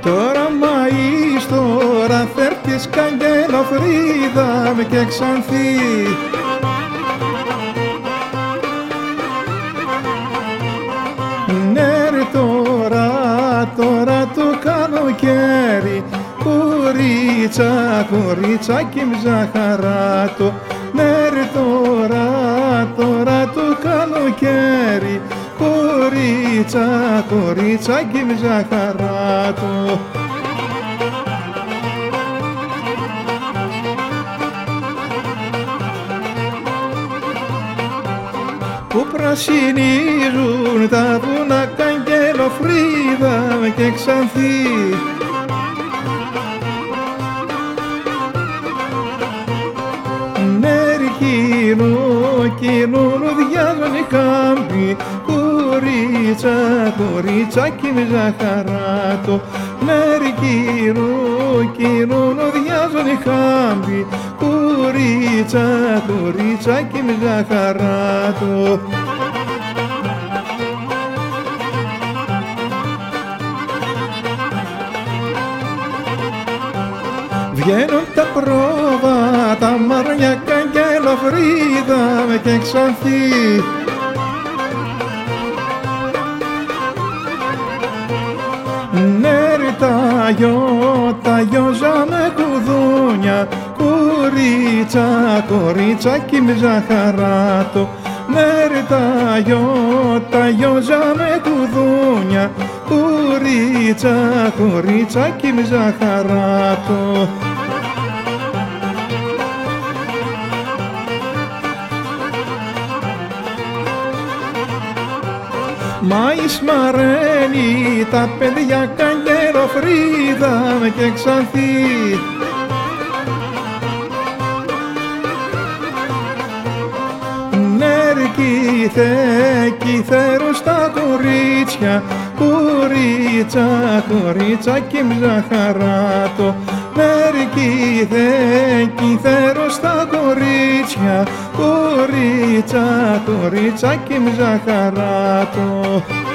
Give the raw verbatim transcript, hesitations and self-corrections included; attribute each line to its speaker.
Speaker 1: Τώρα μαΐς, τώρα φέρτης καγγελοφρίδα και ξανθή. Ναι ρε τώρα, τώρα το καλοκαίρι, κορίτσα, κορίτσακι μ' ζαχαράτο. Ναι ρε τώρα, τώρα το καλοκαίρι, κορίτσα, κορίτσακι μ' ζαχαράτο. Που πρασινίζουν τα βουνά καγγελοφρίδα και ξανθή. Κίνου, κίνου διάζουν οι κάμποι, κορίτσα, κορίτσακι μ' ζαχαράτο. Μέρη κίνου, κίνου διάζουν οι κάμποι, κορίτσα, κορίτσακι μ' ζαχαράτο. Βγαίνουν τα πρόβατα, μαρνιά καγγελοφρίδα και ξανθή. Ναι ρε τα γιο, τα γιόζα με κουδούνια, κορίτσα, κορίτσακι μ' ζαχαράτο. Ναι ρε τα γιο, τα γιόζα με κουδούνια, κορίτσα, κορίτσακι μ' ζαχαράτο. Μάης μαραίνει τα παιδιά καγγελοφρίδα και ξανθή. Νερκήθε κύθερο στα κορίτσια, κορίτσα, κορίτσακι μ' ζαχαράτο. Νερκήθε κύθερο στα κορίτσια, κορίτσα, κορίτσακι μ' ζαχαράτο.